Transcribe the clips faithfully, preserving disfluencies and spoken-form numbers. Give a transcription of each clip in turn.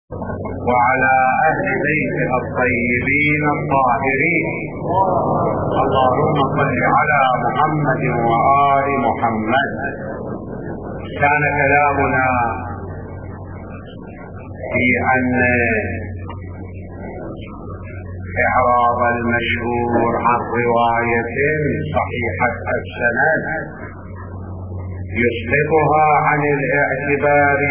وعلى أهل بيته الطيبين الطاهرين. اللهم صل على محمد وآل محمد. كان كلامنا في أن إعراض المشهور عن رواية صحيحة السند يسقطها عن الاعتبار،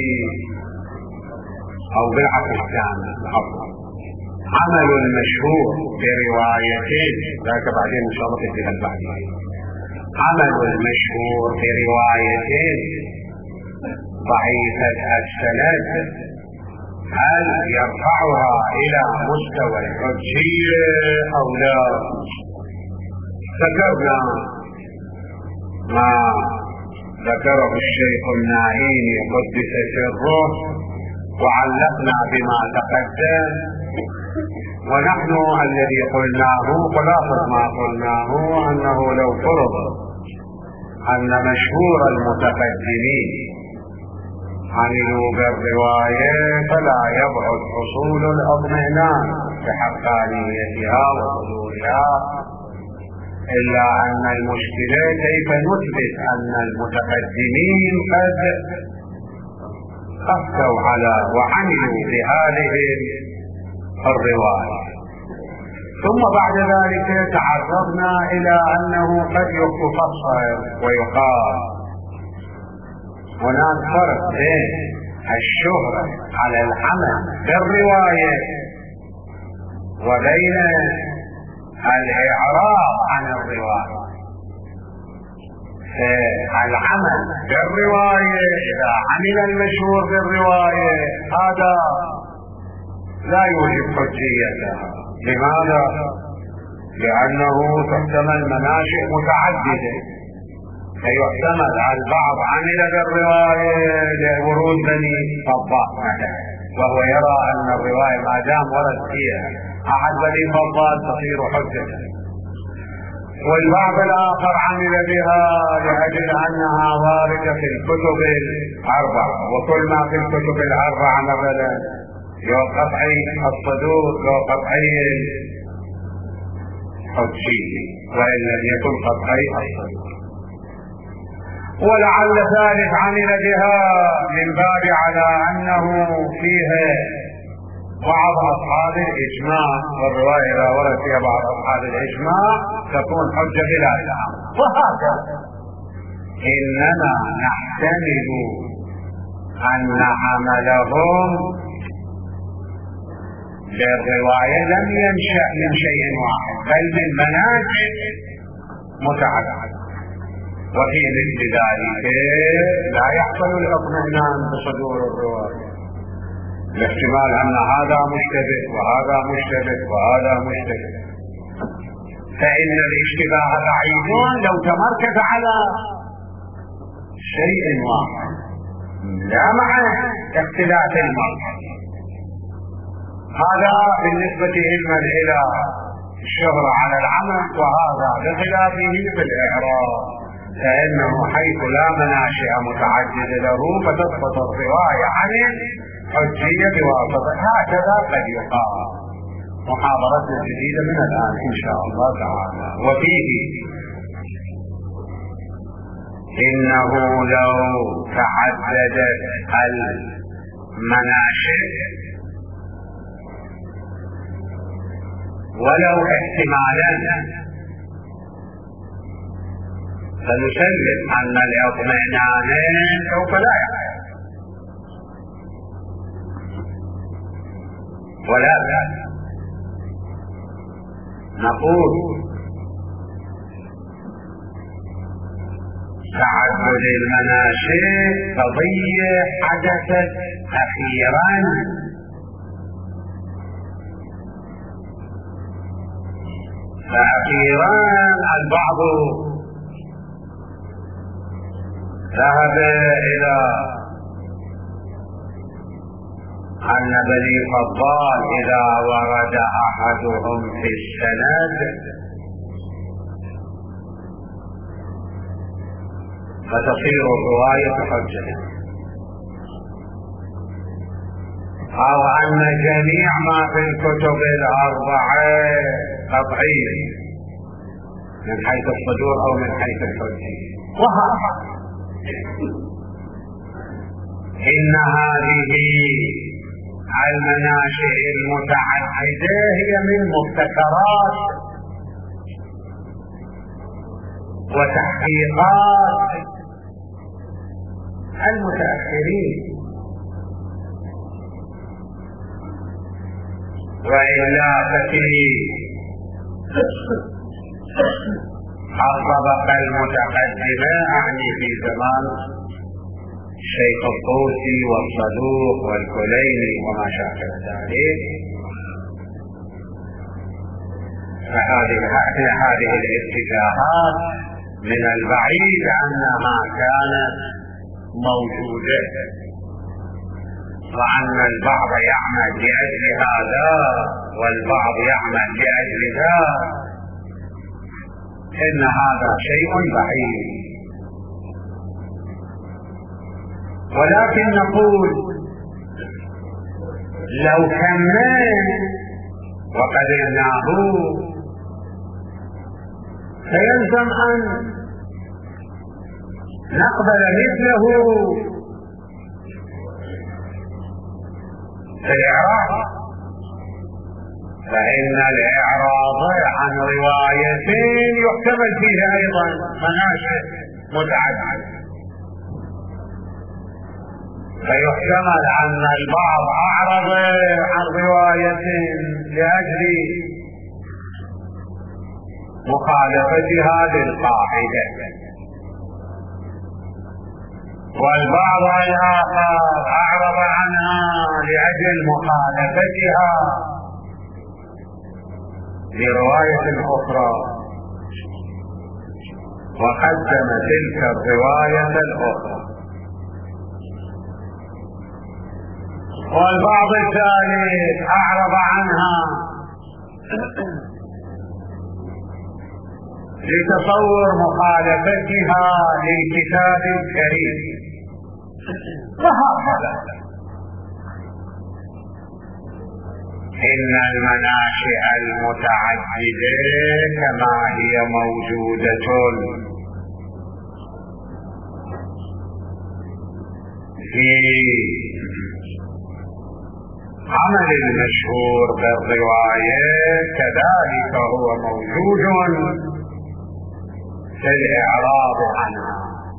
أو بالعكس كان أفضل عمل المشهور بروايتين، ذاك بعدين إن شاء الله تديها بعدين. عمل المشهور بروايتين ضعيفة السند هل يرفعها إلى مستوى الحجية أو لا؟ ذكرنا ما ذكره الشيخ الناعيني قدس سره وعلقنا بما تقدم، ونحن الذي قلناه خلاصة ما قلناه أنه لو فرض أن مشهور المتقدمين عملوا بالرواية فلا يبعد حصول الاطمئنان بحقانيتها وصدورها، إلا أن المشكلة كيف نثبت أن المتقدمين قد أفتوا على وعملوا بهذه الرواية. ثم بعد ذلك تعرضنا إلى أنه قد يفصل ويقال هناك فرق بين الشهرة على العمل بالرواية وبين الإعراض عن الرواية. العمل بالرواية إذا عمل المشهور بالرواية هذا لا يوجب حجيتها. لماذا؟ لأنه تحتمل مناشئ متعددة، فيحتمل البعض عمل بالرواية لورود بني فضال مثلا، وهو يرى أن الرواية ما دام ورد فيها أحد بني فضال تصير حجة، والبعض الآخر عمل بها لأجل أنها واردة في الكتب الأربعة، وكل ما في الكتب الأربعة مثلا لو قطعي الصدور لو قطعي الحجي وإن لم يكن قطعي الصدور. ولعل ثالث عمل بها من باب على أنه فيها بعض أصحاب الإجماع، والرواية إذا ورد فيها بعض أصحاب الإجماع تكون حجة بلا دعم. وهكذا إنما نحتمل أن عملهم للرواية لم ينشأ من شيء واحد بل من مناهج متعددة، وفي مثل ذلك لا يحصل الاطمئنان بصدور الرواية، الاحتمال أن هذا مشتبه وهذا مشتبه وهذا مشتبه، فإن الاشتباه بعيد لو تمركز على شيء واحد لا مع اختلاف المركز. هذا بالنسبة علما إلى الشهرة على العمل، وهذا بخلافه بالإعراض، فإنه حيث لا مناشئ متعددة له فتسقط الرواية عن الحجية بواسطة. هكذا قد يقال. محاضرتنا الجديدة من الآن إن شاء الله تعالى. وفيه إنه لو تعددت المناشئ ولو احتمالا فنسلم أن الاطمئنان سوف لا يحصل، ولكن نقول تعدد المناشئ قضية حدثت أخيرا، فأخيرا البعض ذهب إلى أن بني فضال إذا ورد أحدهم في السند فتصير الرواية حجة، أو أن جميع ما في الكتب الأربعة قطعي من حيث الصدور أو من حيث الحجية. وهذا إن هذه المناشئ المتعددة هي من مبتكرات وتحقيقات المتأخرين، وإلا ففي الطبقة المتقدمة أعني في زمان الشيخ الطوسي والصدوق والكليني وما شاكل ذلك، فهذه هذه الاتجاهات من البعيد أنها كانت موجودة، وأن البعض يعمل لأجل هذا والبعض يعمل لأجل ذاك، إن هذا شيء بعيد. ولكن نقول لو كنا وقدرناه فيلزم أن نقبل مثله في الإعراض، فإن الإعراض عن روايتين يحتمل فيه أيضا مناشئ متعددة، فيحتمل أن البعض أعرض عن رواية لأجل مخالفتها للقاعدة، والبعض الآخر أعرض عنها لأجل مخالفتها لرواية أخرى وقدم تلك الرواية الأخرى، والبعض الثالث أعرض عنها لتصور مخالفتها للكتاب الكريم، وهكذا. إن المناشئ المتعددة كما هي موجودة في عمل المشهور بالرواية كذلك هو موجود في الإعراض عنها.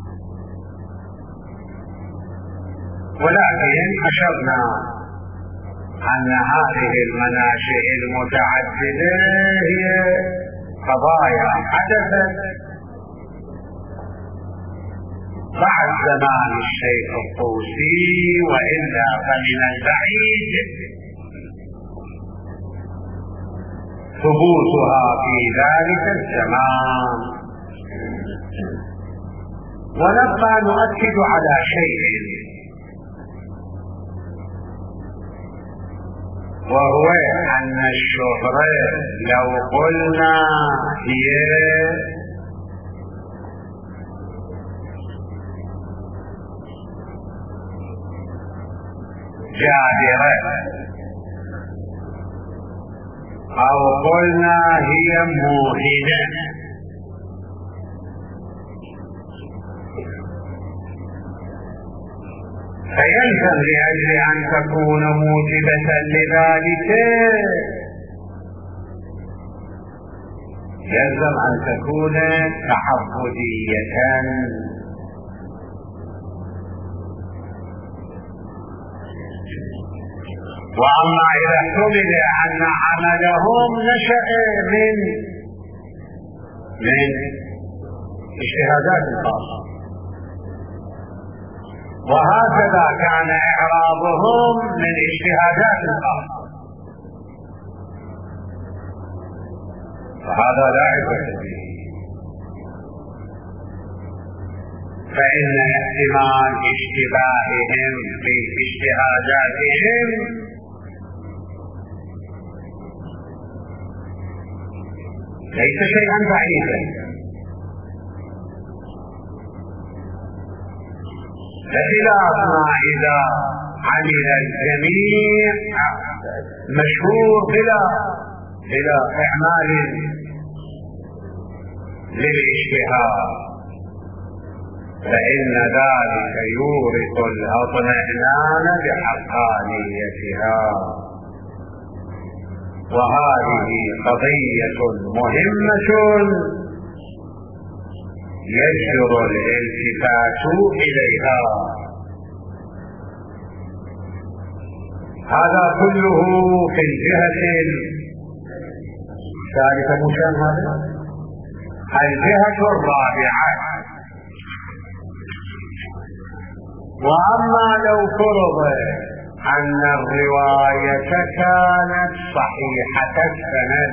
ولكن أشرنا أن هذه المناشئ المتعددة هي قضايا حدثت بعد زمان الشيخ الطوسي، وإلا فمن البعيد ثبوتها في ذلك الزمان. ونبقى نؤكد على شيء، وهو أن الشهرة لو قلنا هي جادرة أو قلنا هي موهنة، فيلزم لأجل أن تكون موجبة لذلك يلزم أن تكون تعبدية، وأما إذا احتمل أن عملهم نشأ من من اجتهادات خاصة، وهكذا كان إعراضهم من اجتهادات خاصة، فهذا لا عبرة به. فإن احتمال اشتباههم في اجتهاداتهم ليس شيئا بعيدا، بخلاف ما إذا عمل الجميع مشهور بلا بلا اعمال للاجتهاد، فإن ذلك يورث الاطمئنان بحقانيتها. وهذه قضية مهمة يجدر الالتفات إليها. هذا كله في الجهة الثالثة مشاهدة. الجهة الرابعة: وأما لو فرض أن الرواية كانت صحيحة السند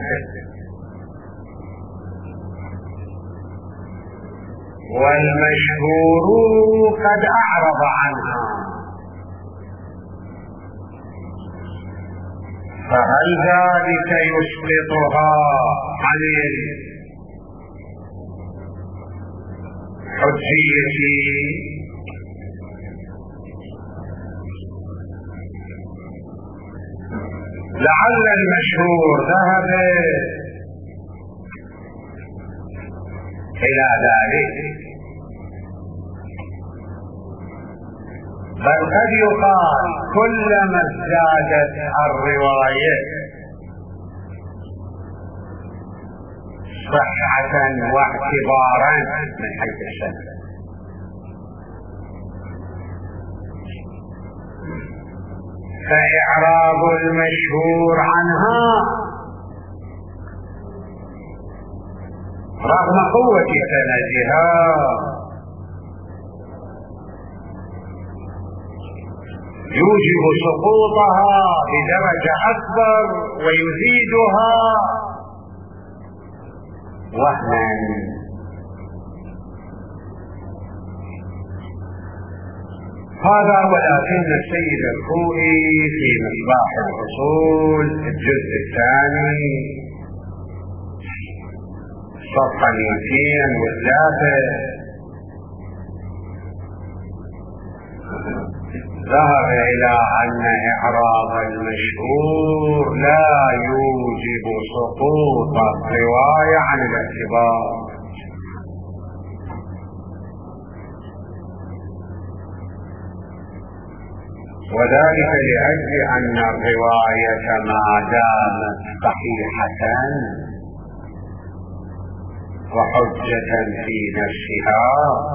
والمشهور قد أعرض عنها، فهل ذلك يسقطها عن الحجية؟ لعل المشهور ذهب إلى ذلك، بل قد يقال كلما ازدادت الرواية صحة واعتبارا من حيث السند فإعراض المشهور عنها رغم قوة سندها يوجب سقوطها بدرجة أكبر ويزيدها وهنا. هذا ولكن السيد الخوئي في مصباح الأصول الجزء الثاني صفحة مئتين وثلاثة ذهب إلى أن إعراض المشهور لا يوجب سقوط الرواية عن الاعتبار، وذلك لأجل أن الرواية ما دامت صحيحة وحجة في نفسها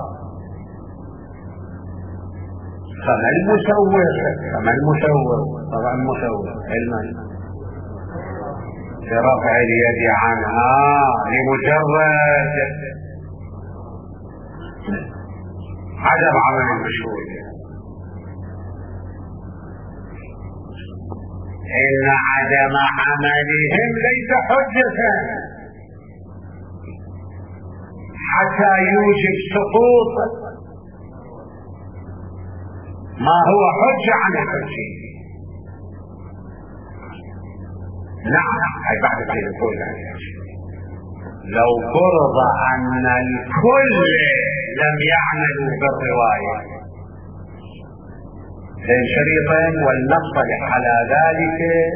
فما المسوغ فما المسوغ طبعا مسوغ علما برفع اليد عنها لمجرد عدم عمل المشهور. إن عدم عملهم ليس حجة حتى يوجب سقوط ما هو حجة عن الحجية. نعم هي بعد ذلك نقول لو فرض أن الكل لم يعملوا بالرواية بين شريطين والنصلح على ذلك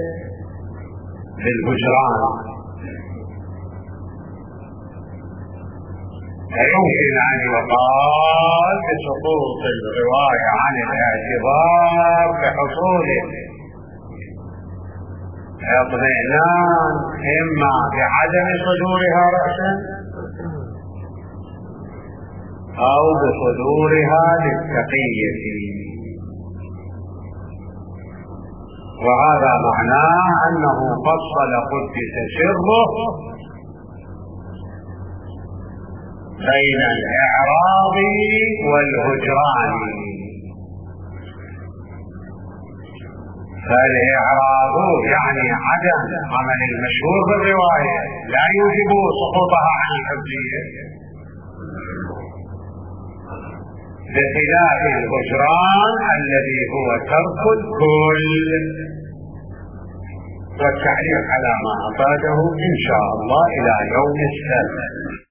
بالهجران، فيمكن أن يقال بسقوط الرواية عن الاعتبار بحصول اطمئنان إما بعدم صدورها رأسا أو بصدورها للتقية، وهذا معناه أنه فصل قدس سره بين الإعراض والهجران. فالإعراض يعني عدم عمل المشهور بالرواية لا يوجب سقوطها عن الحجية، بخلاف الهجران الذي هو ترك الكل. والتعليق على ما أفاده إن شاء الله إلى يوم السبت.